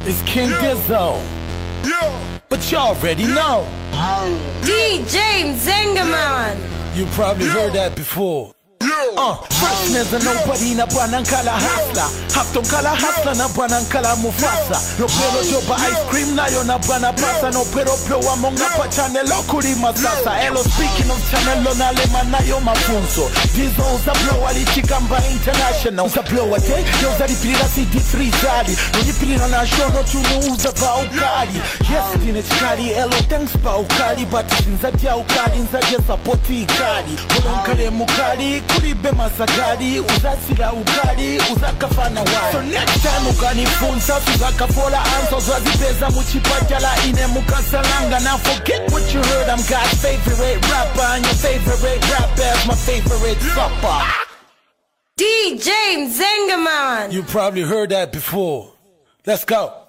It's King Gizzo. Yeah. But you already know. DJ Zengaman. You probably heard that before. Freshness and nobody na bwanankala hustler. Hafton kala hustler na bwanankala Mufasa. No pero joba ice cream na yo na bwana pasa. No pero plowa monga pa channel okuri masasa. Hello speaking of channel na lema na yo mafunzo. Dizo uza blow alichikamba international. Uza blow ate, yo uza ripilira CD3 zali. No ripilira na show no tunu uza ba ukali. Yes dine chikali, hello thanks ba ukali. But nzatia ukali, nzatia supporti ikali. Wolonkale mukali, kuribe masagari. Uzasira ukali, uzakafana wali. So next time ukanifunza, tuzakafola answers. Wazipeza muchipatala ine mukasalanga. Now forget what you heard, I'm God's favorite rapper. And your favorite rapper's my favorite supper. DJ Zengaman. You probably heard that before. Let's go.